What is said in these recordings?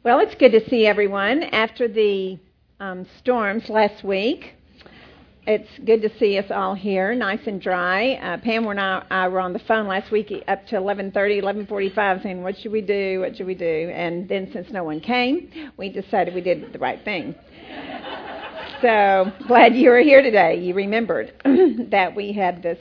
Well, it's good to see everyone after the storms last week. It's good to see us all here, nice and dry. Pam and I were on the phone last week up to 11:30, 11:45, saying, what should we do, what should we do? And then since no one came, we decided we did the right thing. So glad you were here today. You remembered that we had this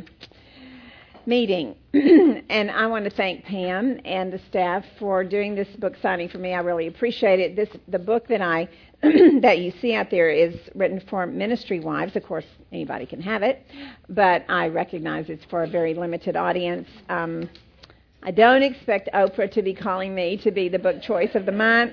meeting. And I want to thank Pam and the staff for doing this book signing for me. I really appreciate it. The book that that you see out there is written for ministry wives. Of course, anybody can have it, but I recognize it's for a very limited audience. I don't expect Oprah to be calling me to be the book choice of the month.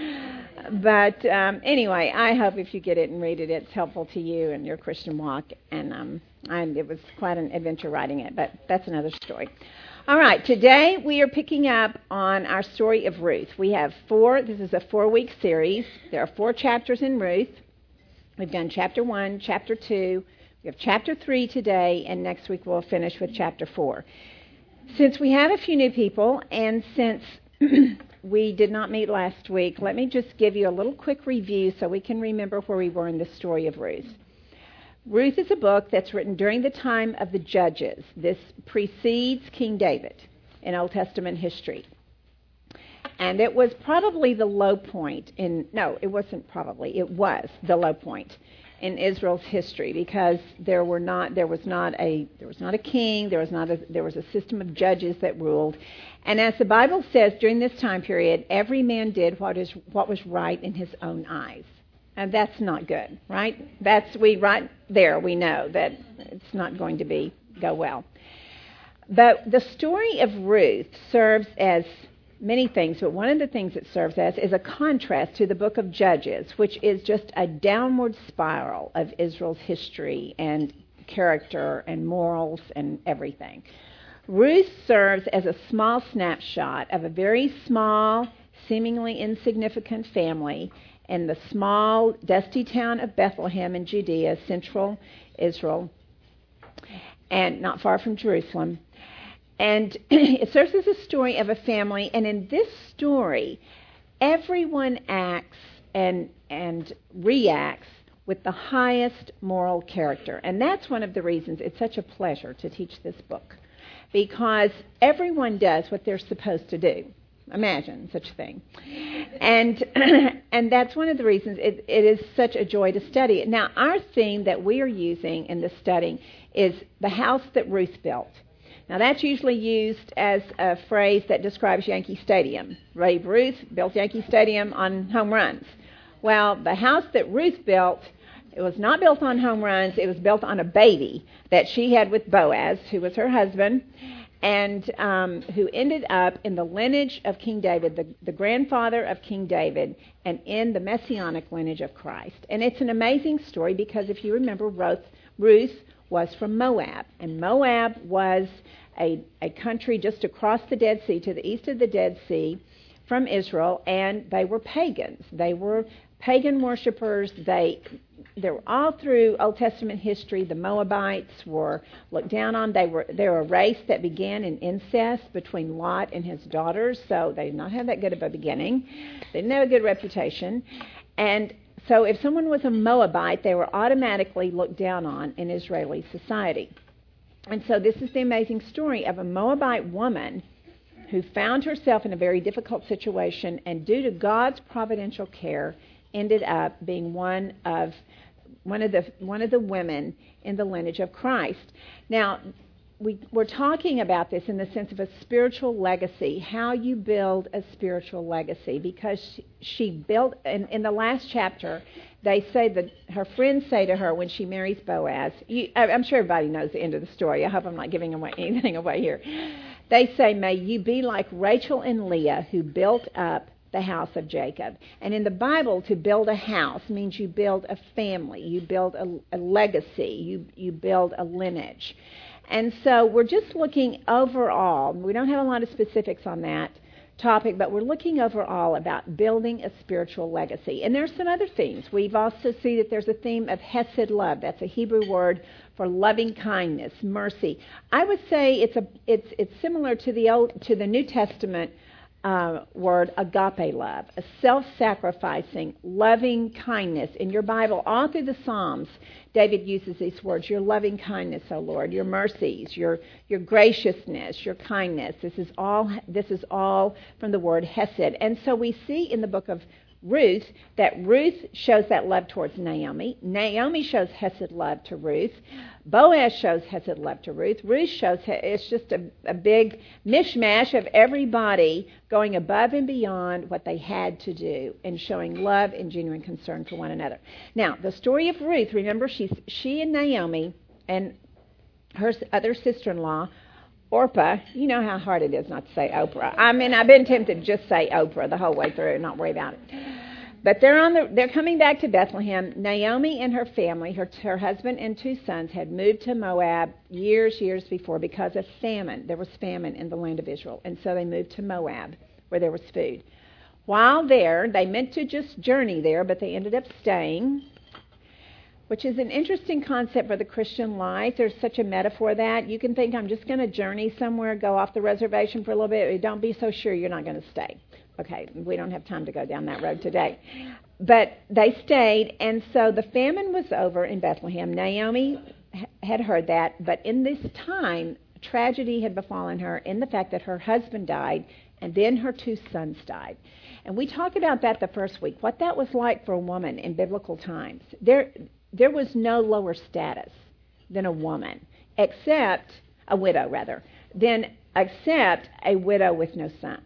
But anyway, I hope if you get it and read it, it's helpful to you and your Christian walk. And it was quite an adventure writing it, but that's another story. All right, today we are picking up on our story of Ruth. We have this is a 4-week series. There are 4 chapters in Ruth. We've done chapter 1, chapter 2. We have chapter 3 today, and next week we'll finish with chapter 4. Since we have a few new people, and since we did not meet last week, let me just give you a little quick review so we can remember where we were in the story of Ruth. Ruth is a book that's written during the time of the Judges. This precedes King David in Old Testament history. And it was probably the low point it was the low point in Israel's history, because there was not a king, there was a system of judges that ruled. And as the Bible says, during this time period, every man did what was right in his own eyes. And that's not good, right? Right there we know that it's not going to go well. But the story of Ruth serves as many things, but one of the things it serves as is a contrast to the book of Judges, which is just a downward spiral of Israel's history and character and morals and everything. Ruth serves as a small snapshot of a very small, seemingly insignificant family in the small, dusty town of Bethlehem in Judea, central Israel, and not far from Jerusalem. And it serves as a story of a family, and in this story, everyone acts and reacts with the highest moral character. And that's one of the reasons it's such a pleasure to teach this book, because everyone does what they're supposed to do. Imagine such a thing. And that's one of the reasons it is such a joy to study it. Now, our theme that we are using in this studying is the house that Ruth built. Now, that's usually used as a phrase that describes Yankee Stadium. Babe Ruth built Yankee Stadium on home runs. Well, the house that Ruth built, it was not built on home runs. It was built on a baby that she had with Boaz, who was her husband, and who ended up in the lineage of King David, the grandfather of King David, and in the messianic lineage of Christ. And it's an amazing story because if you remember, Ruth was from Moab, and Moab was a country just across the Dead Sea, to the east of the Dead Sea from Israel, and they were pagans. They were pagan worshipers. They were all through Old Testament history. The Moabites were looked down on. They were a race that began in incest between Lot and his daughters, so they did not have that good of a beginning. They didn't have a good reputation. And so if someone was a Moabite, they were automatically looked down on in Israeli society. And so this is the amazing story of a Moabite woman who found herself in a very difficult situation, and due to God's providential care, ended up being one of the women in the lineage of Christ. Now, we're talking about this in the sense of a spiritual legacy, how you build a spiritual legacy, because she built, in the last chapter, they say that her friends say to her when she marries Boaz, I'm sure everybody knows the end of the story. I hope I'm not giving anything away here. They say, may you be like Rachel and Leah, who built up the house of Jacob. And in the Bible, to build a house means you build a family, you build a legacy, you build a lineage. And so we're just looking overall. We don't have a lot of specifics on that topic, but we're looking overall about building a spiritual legacy. And there's some other themes. We've also seen that there's a theme of hesed love. That's a Hebrew word for loving kindness, mercy. I would say it's similar to the New Testament word agape love, a self-sacrificing, loving kindness. In your Bible, all through the Psalms, David uses these words: your loving kindness, O Lord, your mercies, your graciousness, your kindness. This is all from the word hesed. And so we see in the book of Ruth that Ruth shows that love towards Naomi. Naomi shows hesed love to Ruth. Boaz shows hesed love to Ruth. Ruth shows, it's just a big mishmash of everybody going above and beyond what they had to do and showing love and genuine concern for one another. Now, the story of Ruth, remember, she and Naomi and her other sister-in-law, Orpah, you know how hard it is not to say Oprah. I mean, I've been tempted to just say Oprah the whole way through and not worry about it. But they're coming back to Bethlehem. Naomi and her family, her husband and 2 sons, had moved to Moab years before because of famine. There was famine in the land of Israel, and so they moved to Moab where there was food. While there, they meant to just journey there, but they ended up staying, which is an interesting concept for the Christian life. There's such a metaphor that you can think, I'm just going to journey somewhere, go off the reservation for a little bit. Don't be so sure you're not going to stay. Okay, we don't have time to go down that road today. But they stayed, and so the famine was over in Bethlehem. Naomi had heard that, but in this time, tragedy had befallen her in the fact that her husband died, and then her 2 sons died. And we talked about that the first week, what that was like for a woman in biblical times. There was no lower status than a woman, except a widow, except a widow with no sons.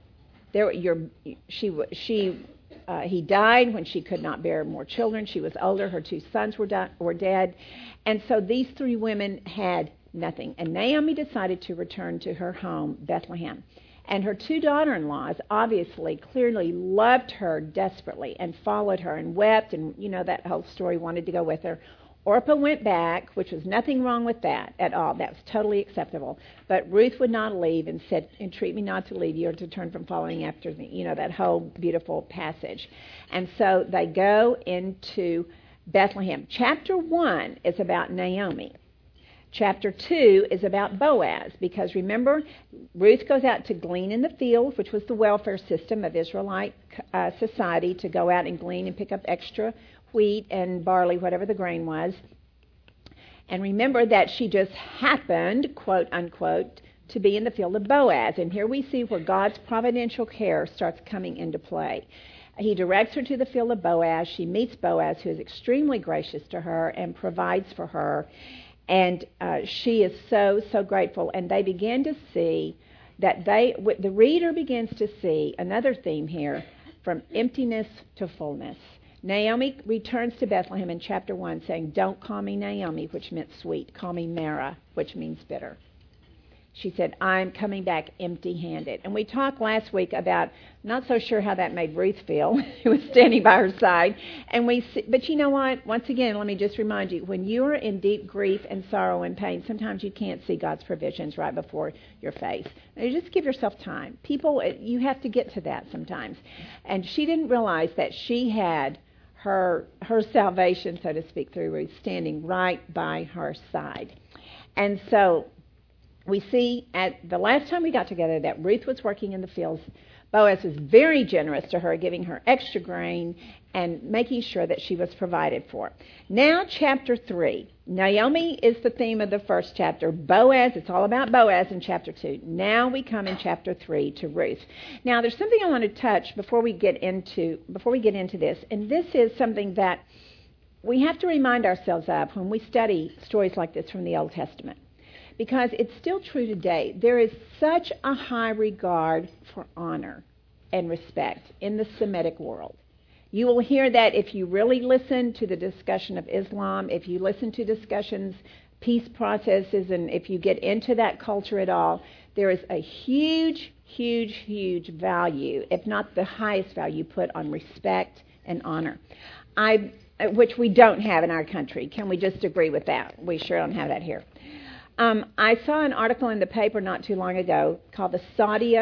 He died when she could not bear more children. She was older. Her 2 sons were dead, and so these 3 women had nothing. And Naomi decided to return to her home, Bethlehem. And her 2 daughter-in-laws obviously, clearly loved her desperately and followed her and wept, and you know that whole story, wanted to go with her. Orpah went back, which was nothing wrong with that at all. That was totally acceptable. But Ruth would not leave and said, entreat me not to leave you or to turn from following after me. You know, that whole beautiful passage. And so they go into Bethlehem. Chapter 1 is about Naomi. Chapter 2 is about Boaz, because remember, Ruth goes out to glean in the field, which was the welfare system of Israelite society, to go out and glean and pick up extra wheat and barley, whatever the grain was. And remember that she just happened, quote unquote, to be in the field of Boaz. And here we see where God's providential care starts coming into play. He directs her to the field of Boaz. She meets Boaz, who is extremely gracious to her and provides for her. And she is so grateful. And they begin to see that the reader begins to see another theme here, from emptiness to fullness. Naomi returns to Bethlehem in chapter 1 saying, don't call me Naomi, which meant sweet. Call me Mara, which means bitter. She said, I'm coming back empty-handed. And we talked last week about, not so sure how that made Ruth feel, who was standing by her side. But you know what? Once again, let me just remind you, when you are in deep grief and sorrow and pain, sometimes you can't see God's provisions right before your face. Now, you just give yourself time. People, you have to get to that sometimes. And she didn't realize that she had her salvation, so to speak, through Ruth, standing right by her side. And so we see at the last time we got together that Ruth was working in the fields. Boaz was very generous to her, giving her extra grain and making sure that she was provided for. Now, chapter 3. Naomi is the theme of the first chapter. Boaz, it's all about Boaz in chapter 2. Now we come in chapter 3 to Ruth. Now, there's something I want to touch before we get into this, and this is something that we have to remind ourselves of when we study stories like this from the Old Testament, because it's still true today. There is such a high regard for honor and respect in the Semitic world. You will hear that if you really listen to the discussion of Islam, if you listen to discussions, peace processes, and if you get into that culture at all, there is a huge, huge, huge value, if not the highest value, put on respect and honor, which we don't have in our country. Can we just agree with that? We sure don't have that here. I saw an article in the paper not too long ago called the Saudi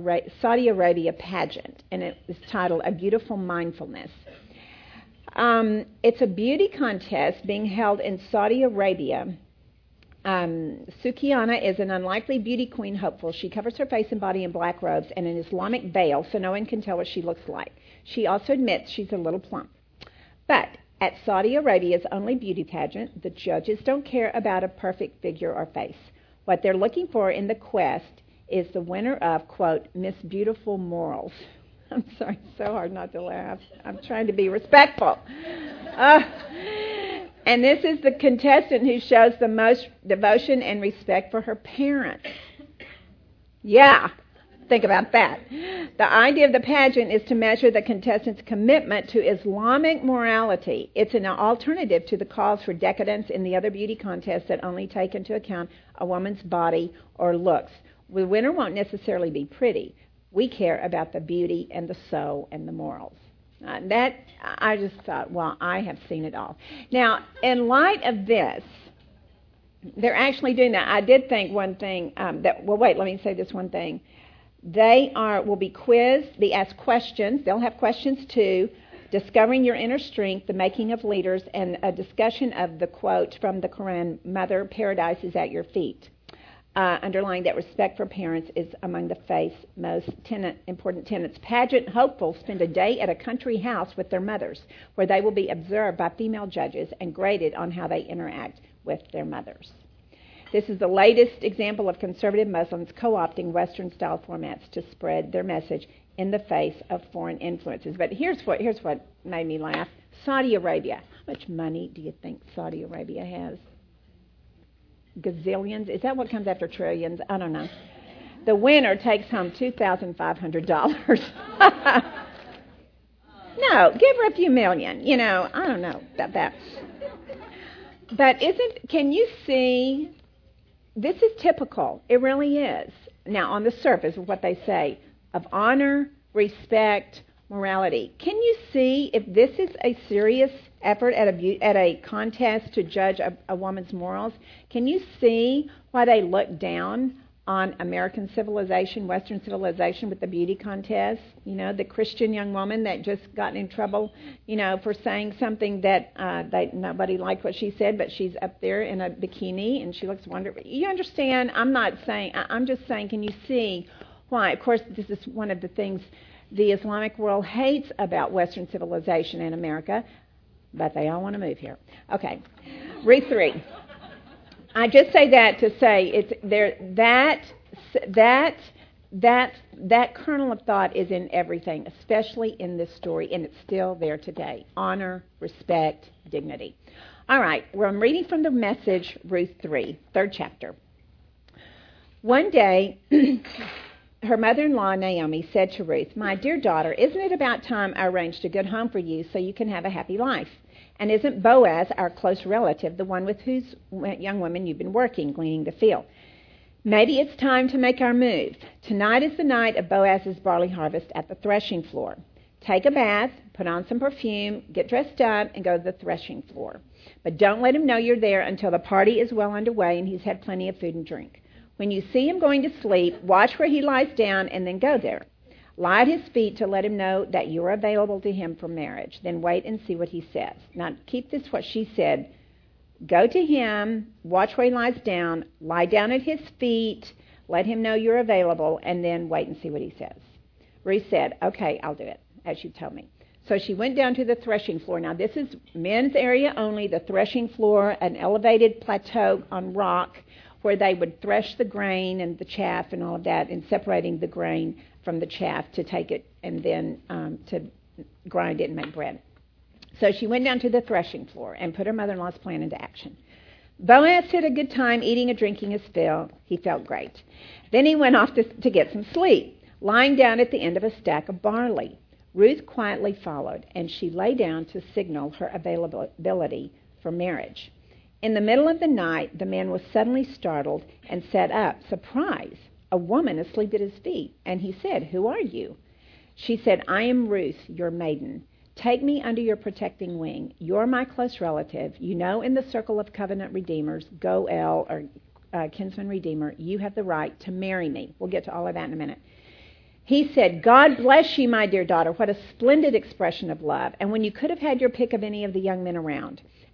Arabia pageant, and it is titled A Beautiful Mindfulness. It's a beauty contest being held in Saudi Arabia, Sukiana is an unlikely beauty queen hopeful. She covers her face and body in black robes and an Islamic veil so no one can tell what she looks like. She also admits she's a little plump. But at Saudi Arabia's only beauty pageant, the judges don't care about a perfect figure or face. What they're looking for in the quest is the winner of, quote, Miss Beautiful Morals. I'm sorry, it's so hard not to laugh. I'm trying to be respectful. And this is the contestant who shows the most devotion and respect for her parents. Yeah, think about that. The idea of the pageant is to measure the contestant's commitment to Islamic morality. It's an alternative to the calls for decadence in the other beauty contests that only take into account a woman's body or looks. The winner won't necessarily be pretty. We care about the beauty and the soul and the morals. That I just thought, well, I have seen it all. Now, in light of this, they're actually doing that. I did think one thing let me say this one thing. They will be quizzed. They ask questions. They'll have questions too. Discovering your inner strength, the making of leaders, and a discussion of the quote from the Quran, Mother, paradise is at your feet. Underlying that respect for parents is among the faith's most important tenets. Pageant hopefuls spend a day at a country house with their mothers, where they will be observed by female judges and graded on how they interact with their mothers. This is the latest example of conservative Muslims co-opting Western-style formats to spread their message in the face of foreign influences. But here's what made me laugh. Saudi Arabia. How much money do you think Saudi Arabia has? Gazillions? Is that what comes after trillions? I don't know. The winner takes home $2,500. No, give her a few million. I don't know about that. But can you see, this is typical. It really is. Now, on the surface of what they say, of honor, respect, morality. Can you see if this is a serious effort at a contest to judge a woman's morals? Can you see why they look down on American civilization, Western civilization with the beauty contest? The Christian young woman that just got in trouble, for saying something that nobody liked what she said, but she's up there in a bikini and she looks wonderful. You understand? I'm just saying, can you see why? Of course, this is one of the things the Islamic world hates about Western civilization in America, but they all want to move here. Okay, Ruth 3. I just say that to say it's there. That kernel of thought is in everything, especially in this story, and it's still there today. Honor, respect, dignity. All right, well, I'm reading from the Message, Ruth 3, 3rd chapter. One day, her mother-in-law, Naomi, said to Ruth, "My dear daughter, isn't it about time I arranged a good home for you so you can have a happy life? And isn't Boaz, our close relative, the one with whose young women you've been working, gleaning the field? Maybe it's time to make our move. Tonight is the night of Boaz's barley harvest at the threshing floor. Take a bath, put on some perfume, get dressed up, and go to the threshing floor. But don't let him know you're there until the party is well underway and he's had plenty of food and drink. When you see him going to sleep, watch where he lies down and then go there. Lie at his feet to let him know that you're available to him for marriage. Then wait and see what he says." Now, keep this what she said. Go to him, watch where he lies down, lie down at his feet, let him know you're available, and then wait and see what he says. Ruth said, "Okay, I'll do it, as you told me." So she went down to the threshing floor. Now, this is men's area only, the threshing floor, an elevated plateau on rock where they would thresh the grain and the chaff and all of that, and separating the grain from the chaff to take it and then to grind it and make bread. So she went down to the threshing floor and put her mother-in-law's plan into action. Boaz had a good time eating and drinking his fill. He felt great. Then he went off to get some sleep, lying down at the end of a stack of barley. Ruth quietly followed, and she lay down to signal her availability for marriage. In the middle of the night, the man was suddenly startled and sat up, surprised. A woman asleep at his feet. And he said, "Who are you?" She said, "I am Ruth, your maiden. Take me under your protecting wing. You're my close relative. You know, in the circle of covenant redeemers, Goel, or kinsman redeemer, you have the right to marry me." We'll get to all of that in a minute. He said, "God bless you, my dear daughter. What a splendid expression of love. And when you could have had your pick of any of the young men around."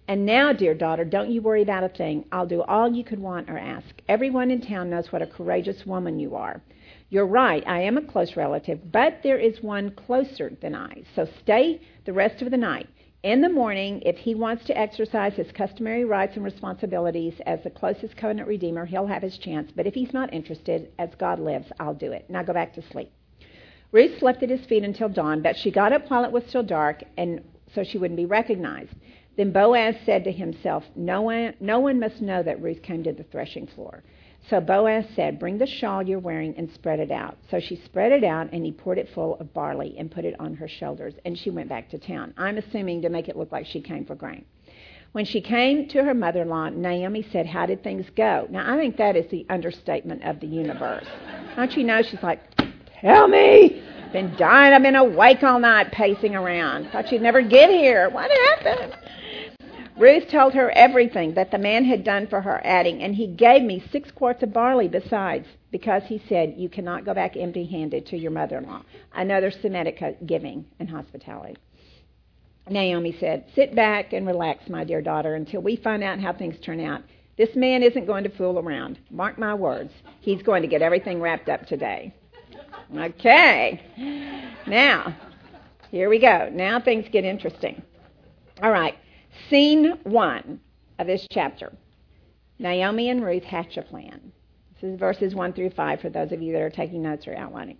And now, dear daughter, don't you worry about a thing. I'll do all you could want or ask. Everyone in town knows what a courageous woman you are. You're right, I am a close relative, but there is one closer than I. So stay the rest of the night. In the morning, if he wants to exercise his customary rights and responsibilities as the closest covenant redeemer, he'll have his chance. But if he's not interested, as God lives, I'll do it. Now go back to sleep. Ruth slept at his feet until dawn, but she got up while it was still dark, and so she wouldn't be recognized. Then Boaz said to himself, no one must know that Ruth came to the threshing floor. So Boaz said, bring the shawl you're wearing and spread it out. So she spread it out, and he poured it full of barley and put it on her shoulders, and she went back to town. I'm assuming to make it look like she came for grain. When she came to her mother-in-law, Naomi said, how did things go? Now, I think that is the understatement of the universe. Don't you know? She's like, tell me. Been dying. I've been awake all night pacing around. Thought you'd never get here. What happened? Ruth told her everything that the man had done for her, adding, and he gave me 6 quarts of barley besides, because he said, you cannot go back empty-handed to your mother-in-law. Another Semitic giving and hospitality. Naomi said, sit back and relax, my dear daughter, until we find out how things turn out. This man isn't going to fool around. Mark my words. He's going to get everything wrapped up today. Okay. Now, here we go. Now things get interesting. All right. Scene 1 of this chapter. Naomi and Ruth hatch a plan. This is verses 1 through 5 for those of you that are taking notes or outlining.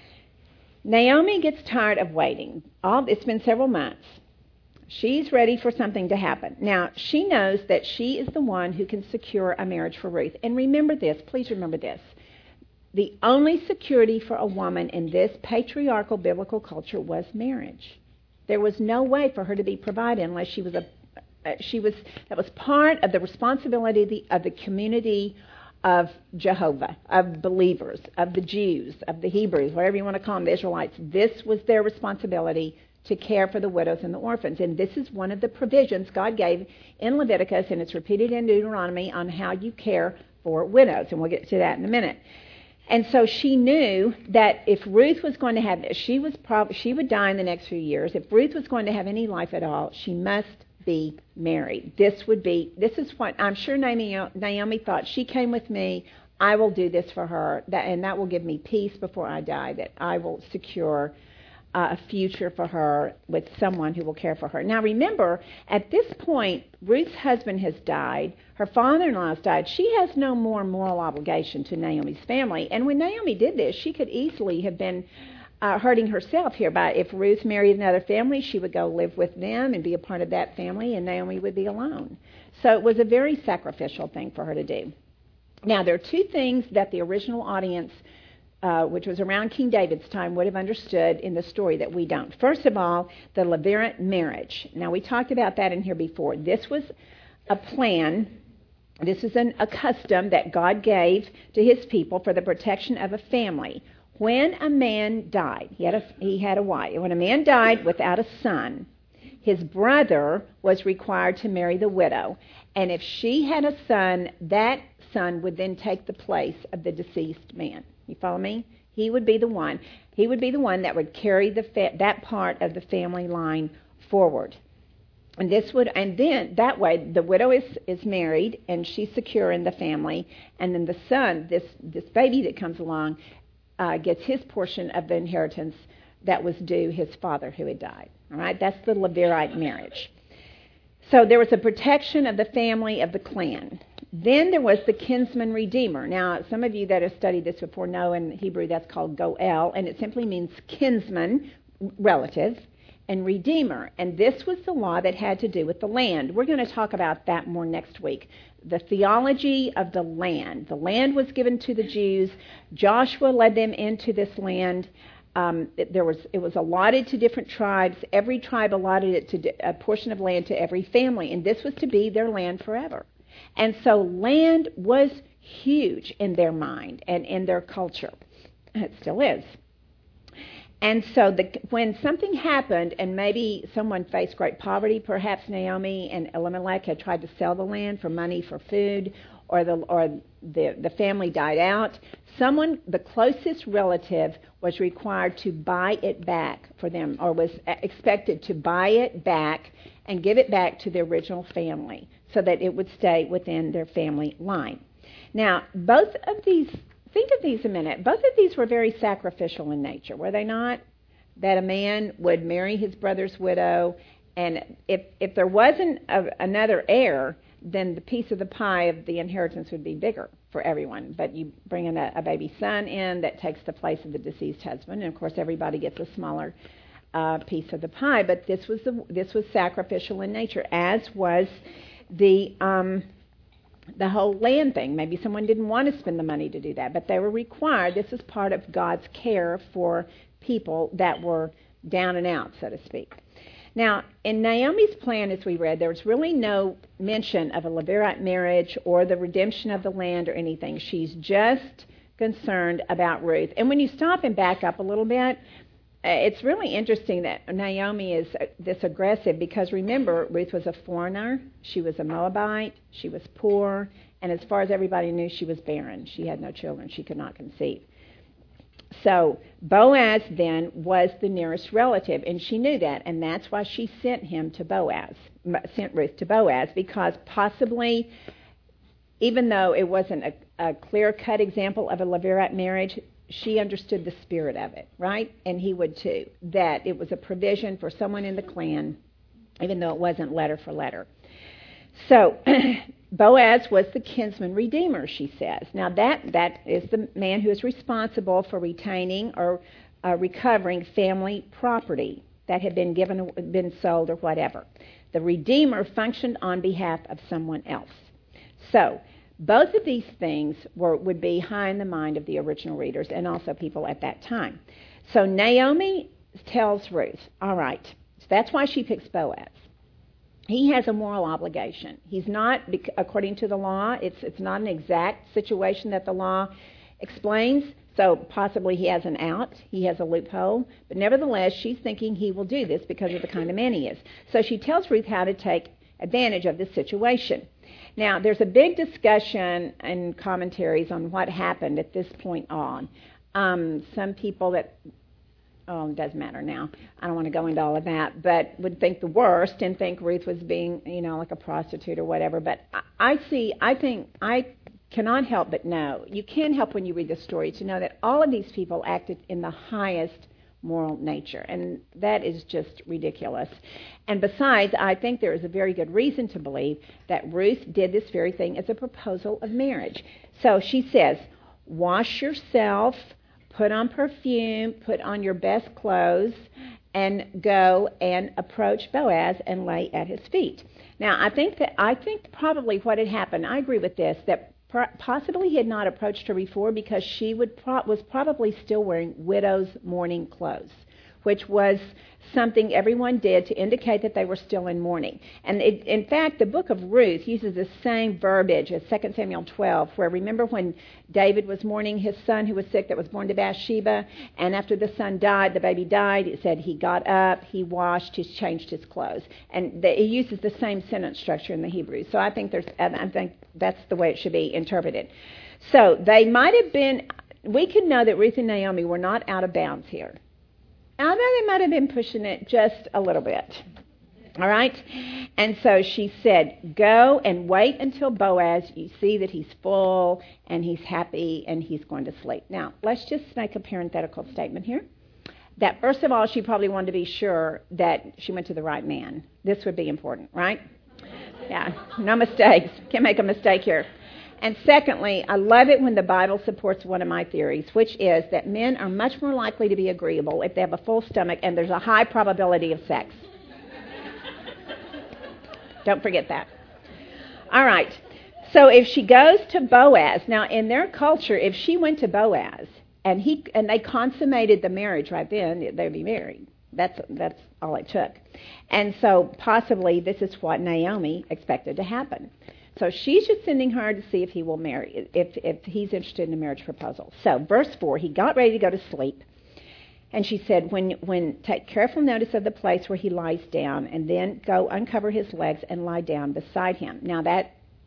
Naomi gets tired of waiting. It's been several months. She's ready for something to happen. Now, she knows that she is the one who can secure a marriage for Ruth. And remember this, please remember this. The only security for a woman in this patriarchal biblical culture was marriage. There was no way for her to be provided unless that was part of the responsibility of the community of Jehovah, of believers, of the Jews, of the Hebrews, whatever you want to call them, the Israelites. This was their responsibility to care for the widows and the orphans. And this is one of the provisions God gave in Leviticus, and it's repeated in Deuteronomy, on how you care for widows. And we'll get to that in a minute. And so she knew that if Ruth was going to have, she would die in the next few years. If Ruth was going to have any life at all, she must be married. This is what I'm sure Naomi thought. She came with me. I will do this for her, and that will give me peace before I die, that I will secure a future for her with someone who will care for her. Now remember, at this point, Ruth's husband has died. Her father-in-law has died. She has no more moral obligation to Naomi's family. And when Naomi did this, she could easily have been hurting herself here. But if Ruth married another family, she would go live with them and be a part of that family, and Naomi would be alone. So it was a very sacrificial thing for her to do. Now, there are 2 things that the original audience, which was around King David's time, would have understood in the story that we don't. First of all, the levirate marriage. Now, we talked about that in here before. This was a plan. This is a custom that God gave to his people for the protection of a family. When a man died, he had a wife. When a man died without a son, his brother was required to marry the widow. And if she had a son, that son would then take the place of the deceased man. You follow me? He would be the one. He would be the one that would carry that part of the family line forward. And then that way the widow is married and she's secure in the family, and then the son, this baby that comes along, gets his portion of the inheritance that was due his father who had died. All right, that's the levirate marriage. So there was a protection of the family of the clan. Then there was the kinsman redeemer. Now, some of you that have studied this before know in Hebrew that's called goel, and it simply means kinsman, relative, and redeemer. And this was the law that had to do with the land. We're going to talk about that more next week. The theology of the land. The land was given to the Jews. Joshua led them into this land. It was allotted to different tribes. Every tribe allotted it to a portion of land to every family, and this was to be their land forever. And so land was huge in their mind and in their culture. It still is. And so when something happened and maybe someone faced great poverty, perhaps Naomi and Elimelech had tried to sell the land for money for food, the family died out, someone, the closest relative, was required to buy it back for them, or was expected to buy it back and give it back to the original family so that it would stay within their family line. Now, both of these, think of these a minute, both of these were very sacrificial in nature, were they not? That a man would marry his brother's widow, and if there wasn't another heir, then the piece of the pie of the inheritance would be bigger for everyone. But you bring in a baby son in that takes the place of the deceased husband, and of course everybody gets a smaller piece of the pie. But this was sacrificial in nature, as was the whole land thing. Maybe someone didn't want to spend the money to do that, but they were required. This is part of God's care for people that were down and out, so to speak. Now, in Naomi's plan, as we read, there was really no mention of a Levirate marriage or the redemption of the land or anything. She's just concerned about Ruth. And when you stop and back up a little bit, it's really interesting that Naomi is this aggressive because, remember, Ruth was a foreigner. She was a Moabite. She was poor. And as far as everybody knew, she was barren. She had no children. She could not conceive. So Boaz then was the nearest relative, and she knew that, and that's why she sent Ruth to Boaz, because possibly, even though it wasn't a clear-cut example of a Levirate marriage, she understood the spirit of it, right? And he would too, that it was a provision for someone in the clan, even though it wasn't letter for letter. So Boaz was the kinsman redeemer, she says. Now that is the man who is responsible for retaining or recovering family property that had been sold or whatever. The redeemer functioned on behalf of someone else. So both of these things would be high in the mind of the original readers and also people at that time. So Naomi tells Ruth, all right, so that's why she picks Boaz. He has a moral obligation. He's not, according to the law, it's not an exact situation that the law explains, so possibly he has an out, he has a loophole, but nevertheless, she's thinking he will do this because of the kind of man he is. So she tells Ruth how to take advantage of this situation. Now, there's a big discussion and commentaries on what happened at this point on. Some people that... it doesn't matter now. I don't want to go into all of that, but would think the worst and think Ruth was being, like a prostitute or whatever. But I think I cannot help but know, you can help when you read the story to know that all of these people acted in the highest moral nature, and that is just ridiculous. And besides, I think there is a very good reason to believe that Ruth did this very thing as a proposal of marriage. So she says, wash yourself, put on perfume, put on your best clothes, and go and approach Boaz and lay at his feet. Now, I think probably what had happened, I agree with this, that possibly he had not approached her before because she was probably still wearing widow's mourning clothes, which was something everyone did to indicate that they were still in mourning. And in fact, the book of Ruth uses the same verbiage as 2 Samuel 12, where remember when David was mourning his son who was sick that was born to Bathsheba, and after the son died, the baby died, it said he got up, he washed, he changed his clothes. And it uses the same sentence structure in the Hebrew. So I think that's the way it should be interpreted. So they might have been, we can know that Ruth and Naomi were not out of bounds here. Although they might have been pushing it just a little bit. All right? And so she said, go and wait until Boaz, you see that he's full and he's happy and he's going to sleep. Now, let's just make a parenthetical statement here. That first of all, she probably wanted to be sure that she went to the right man. This would be important, right? Yeah, no mistakes. Can't make a mistake here. And secondly, I love it when the Bible supports one of my theories, which is that men are much more likely to be agreeable if they have a full stomach and there's a high probability of sex. Don't forget that. All right. So if she goes to Boaz, now in their culture, if she went to Boaz and they consummated the marriage right then, they'd be married. That's all it took. And so possibly this is what Naomi expected to happen. So she's just sending her to see if he will marry, if he's interested in a marriage proposal. So verse 4, he got ready to go to sleep. And she said, when take careful notice of the place where he lies down, and then go uncover his legs and lie down beside him. Now that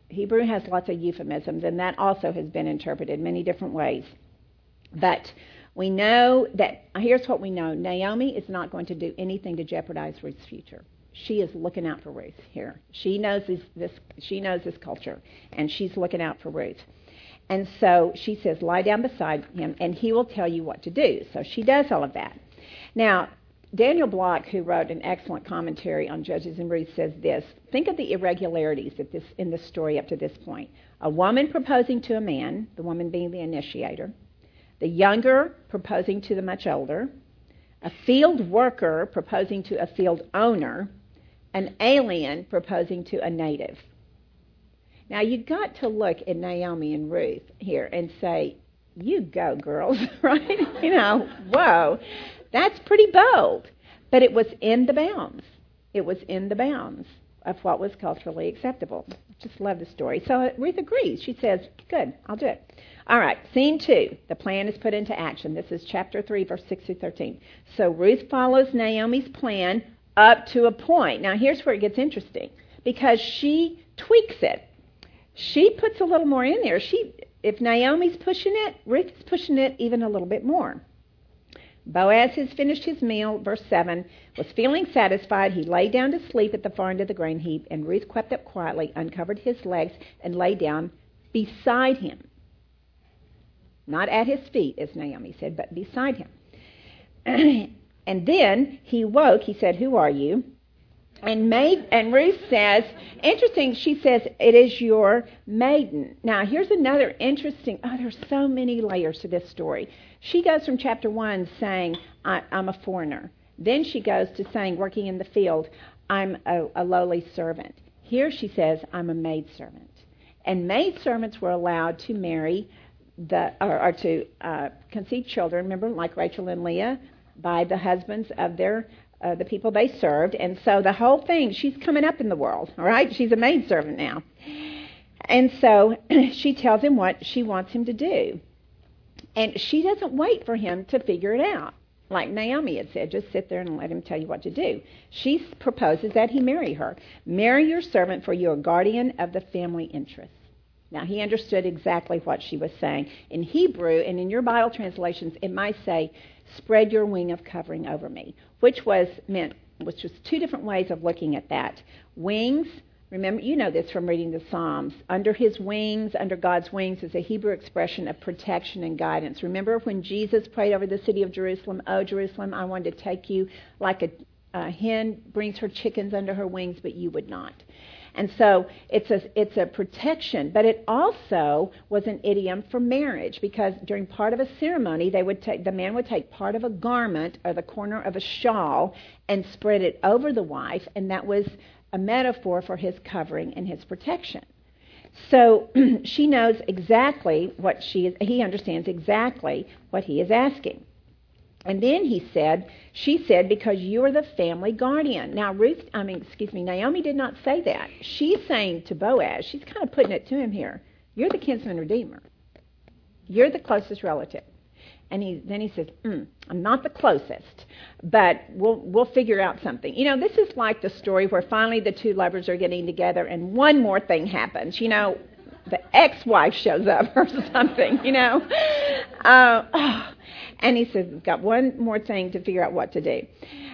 Hebrew has lots of euphemisms, and that also has been interpreted many different ways. But we know that, here's what we know. Naomi is not going to do anything to jeopardize Ruth's future. She is looking out for Ruth here. She knows this culture, and she's looking out for Ruth. And so she says, lie down beside him, and he will tell you what to do. So she does all of that. Now, Daniel Block, who wrote an excellent commentary on Judges and Ruth, says this. Think of the irregularities in this story up to this point. A woman proposing to a man, the woman being the initiator, the younger proposing to the much older, a field worker proposing to a field owner, an alien proposing to a native. Now, you've got to look at Naomi and Ruth here and say, you go, girls, right? Whoa, that's pretty bold. But it was in the bounds. It was in the bounds of what was culturally acceptable. Just love the story. So Ruth agrees. She says, good, I'll do it. All right, scene 2. The plan is put into action. This is chapter 3, verse 6 through 13. So Ruth follows Naomi's plan up to a point. Now, here's where it gets interesting, because she tweaks it. She puts a little more in there. If Naomi's pushing it, Ruth is pushing it even a little bit more. Boaz has finished his meal, verse 7, was feeling satisfied. He lay down to sleep at the far end of the grain heap, and Ruth crept up quietly, uncovered his legs, and lay down beside him. Not at his feet, as Naomi said, but beside him. And then he woke. He said, who are you? And Ruth says, interesting, she says, it is your maiden. Now, here's another interesting, there's so many layers to this story. She goes from chapter 1 saying, I'm a foreigner. Then she goes to saying, working in the field, I'm a lowly servant. Here she says, I'm a maidservant. And maidservants were allowed to marry or to conceive children, remember, like Rachel and Leah, by the husbands of the people they served. And so the whole thing, she's coming up in the world, all right? She's a maidservant now. And so she tells him what she wants him to do. And she doesn't wait for him to figure it out. Like Naomi had said, just sit there and let him tell you what to do. She proposes that he marry her. Marry your servant, for you are guardian of the family interests. Now, he understood exactly what she was saying. In Hebrew, and in your Bible translations, it might say, spread your wing of covering over me, which was two different ways of looking at that. Wings, remember, you know this from reading the Psalms. Under his wings, under God's wings, is a Hebrew expression of protection and guidance. Remember when Jesus prayed over the city of Jerusalem, oh, Jerusalem, I wanted to take you like a hen brings her chickens under her wings, but you would not. And so it's a protection, but it also was an idiom for marriage, because during part of a ceremony, the man would take part of a garment or the corner of a shawl and spread it over the wife, and that was a metaphor for his covering and his protection. So she knows exactly he understands exactly what he is asking. And then she said, because you are the family guardian. Now, Naomi did not say that. She's saying to Boaz, she's kind of putting it to him here, you're the kinsman redeemer. You're the closest relative. And then he says, I'm not the closest, but we'll figure out something. This is like the story where finally the two lovers are getting together and one more thing happens. The ex-wife shows up or something, And he says, we've got one more thing to figure out what to do.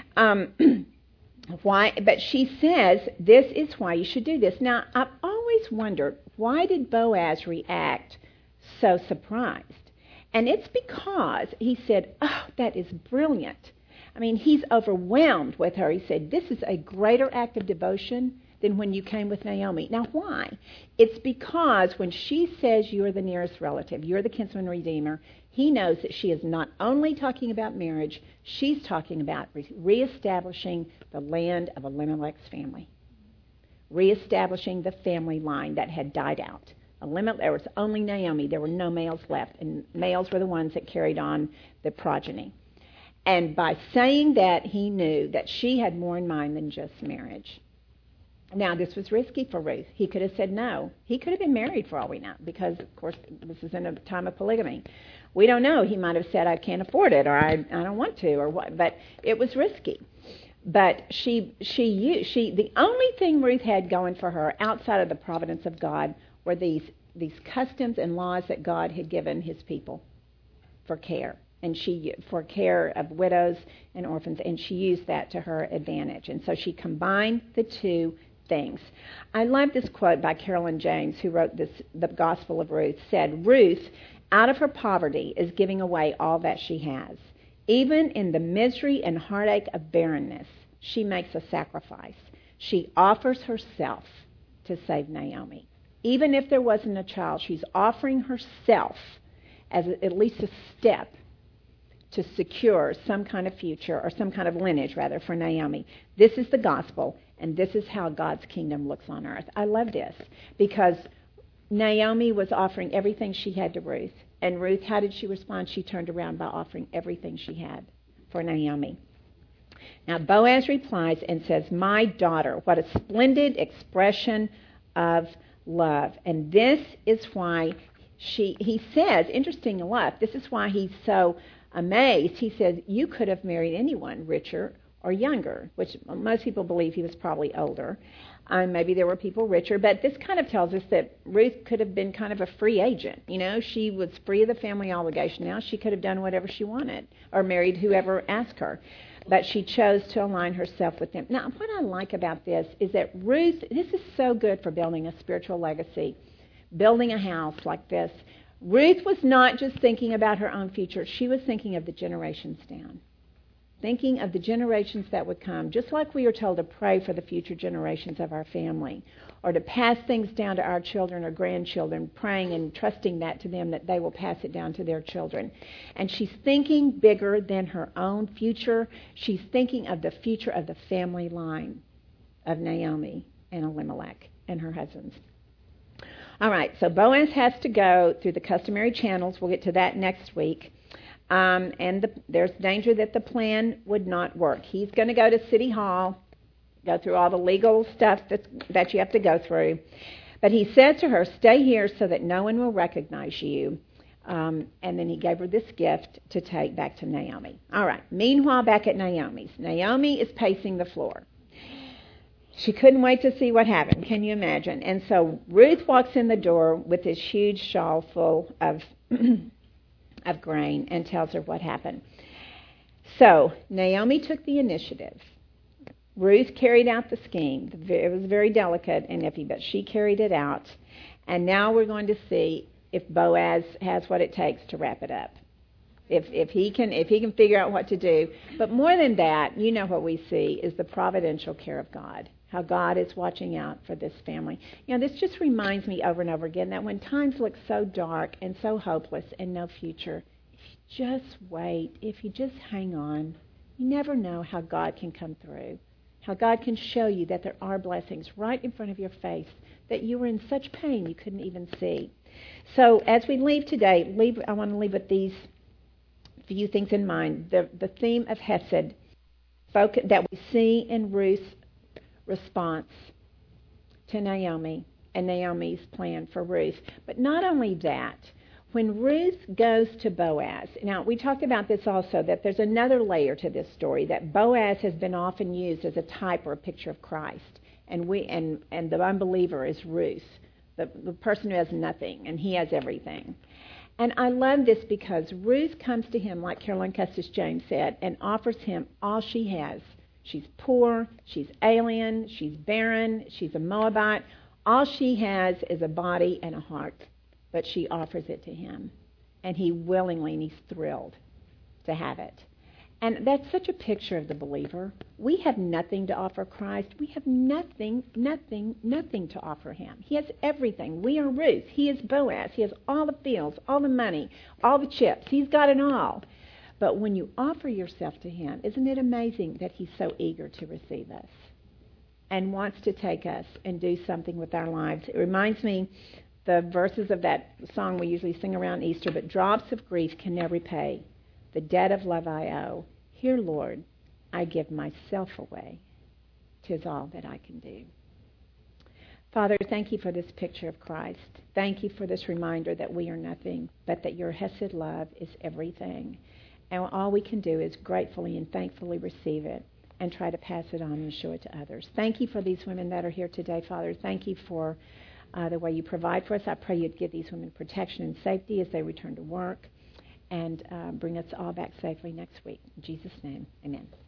Why? But she says, this is why you should do this. Now, I've always wondered, why did Boaz react so surprised? And it's because he said, that is brilliant. He's overwhelmed with her. He said, this is a greater act of devotion than when you came with Naomi. Now, why? It's because when she says you're the nearest relative, you're the kinsman redeemer, he knows that she is not only talking about marriage, she's talking about reestablishing the land of Elimelech's family, reestablishing the family line that had died out. There was only Naomi. There were no males left, and males were the ones that carried on the progeny. And by saying that, he knew that she had more in mind than just marriage. Now, this was risky for Ruth. He could have said no. He could have been married for all we know, because, of course, this is in a time of polygamy. We don't know. He might have said, I can't afford it, or I don't want to, or what. But it was risky. But the only thing Ruth had going for her outside of the providence of God were these customs and laws that God had given his people for care, and for care of widows and orphans, and she used that to her advantage. And so she combined the two things. I love this quote by Carolyn James, who wrote the Gospel of Ruth, said, "Ruth, out of her poverty, is giving away all that she has. Even in the misery and heartache of barrenness, she makes a sacrifice. She offers herself to save Naomi. Even if there wasn't a child, she's offering herself as at least a step to secure some kind of future, or some kind of lineage, rather, for Naomi. This is the gospel, and this is how God's kingdom looks on earth." I love this, because Naomi was offering everything she had to Ruth. And Ruth, how did she respond? She turned around by offering everything she had for Naomi. Now, Boaz replies and says, "My daughter," what a splendid expression of love. And this is why he says, interesting enough, this is why he's so amazed. He says, "You could have married anyone, richer or younger," which most people believe he was probably older. Maybe there were people richer, but this kind of tells us that Ruth could have been kind of a free agent. You know, she was free of the family obligation now. She could have done whatever she wanted, or married whoever asked her. But she chose to align herself with them. Now, what I like about this is that Ruth, this is so good for building a spiritual legacy, building a house like this. Ruth was not just thinking about her own future. She was thinking of the generations down. Thinking of the generations that would come, just like we are told to pray for the future generations of our family, or to pass things down to our children or grandchildren, praying and trusting that to them, that they will pass it down to their children. And she's thinking bigger than her own future. She's thinking of the future of the family line of Naomi and Elimelech and her husbands. All right, so Boaz has to go through the customary channels. We'll get to that next week. There's danger that the plan would not work. He's going to go to City Hall, go through all the legal stuff that you have to go through. But he said to her, "Stay here so that no one will recognize you." And then he gave her this gift to take back to Naomi. All right, meanwhile, back at Naomi's. Naomi is pacing the floor. She couldn't wait to see what happened. Can you imagine? And so Ruth walks in the door with this huge shawl full of grain and tells her what happened. So Naomi took the initiative. Ruth carried out the scheme. It was very delicate and iffy, but she carried it out. And now we're going to see if Boaz has what it takes to wrap it up. If he can figure out what to do. But more than that, you know what we see is the providential care of God. How God is watching out for this family. You know, this just reminds me over and over again that when times look so dark and so hopeless and no future, if you just wait, if you just hang on, you never know how God can come through. How God can show you that there are blessings right in front of your face, that you were in such pain you couldn't even see. So as we leave today, I want to leave with these few things in mind. The theme of Hesed that we see in Ruth's response to Naomi and Naomi's plan for Ruth. But not only that, when Ruth goes to Boaz, now we talked about this also, that there's another layer to this story, that Boaz has been often used as a type or a picture of Christ, and the unbeliever is Ruth, the person who has nothing, and he has everything. And I love this because Ruth comes to him, like Carolyn Custis James said, and offers him all she has. She's poor, she's alien, she's barren, she's a Moabite. All she has is a body and a heart, but she offers it to him. And he willingly, and he's thrilled to have it. And that's such a picture of the believer. We have nothing to offer Christ. We have nothing to offer him. He has everything. We are Ruth. He is Boaz. He has all the fields, all the money, all the chips. He's got it all. But when you offer yourself to him, isn't it amazing that he's so eager to receive us and wants to take us and do something with our lives? It reminds me the verses of that song we usually sing around Easter, but drops of grief can never repay the debt of love I owe. Here, Lord, I give myself away. 'Tis all that I can do. Father, thank you for this picture of Christ. Thank you for this reminder that we are nothing, but that your Hesed love is everything. And all we can do is gratefully and thankfully receive it and try to pass it on and show it to others. Thank you for these women that are here today, Father. Thank you for the way you provide for us. I pray you'd give these women protection and safety as they return to work, and bring us all back safely next week. In Jesus' name, amen.